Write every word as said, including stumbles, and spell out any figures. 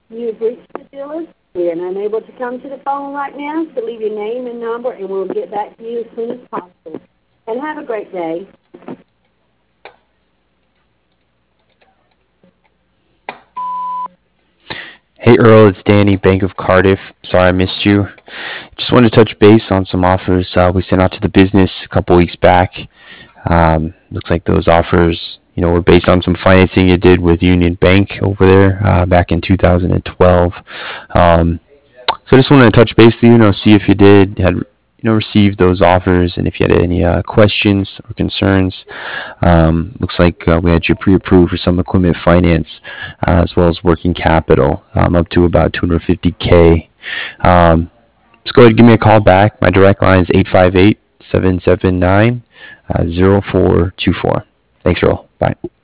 You've reached the dealer. We are unable to come to the phone right now, so leave your name and number, and we'll get back to you as soon as possible. And have a great day. Hey Earl, it's Danny, Bank of Cardiff. Sorry I missed you. Just wanted to touch base on some offers uh, we sent out to the business a couple weeks back. Um, looks like those offers, you know, were based on some financing you did with Union Bank over there uh, back in two thousand twelve. Um, so I just wanted to touch base with you, you know, see if you did had you know received those offers and if you had any uh, questions or concerns. Um, looks like uh, we had you pre-approved for some equipment finance uh, as well as working capital um, up to about two hundred fifty K. Um, just go ahead and give me a call back. My direct line is eight five eight, seven seven nine, zero four two four. Thanks, Earl. Bye.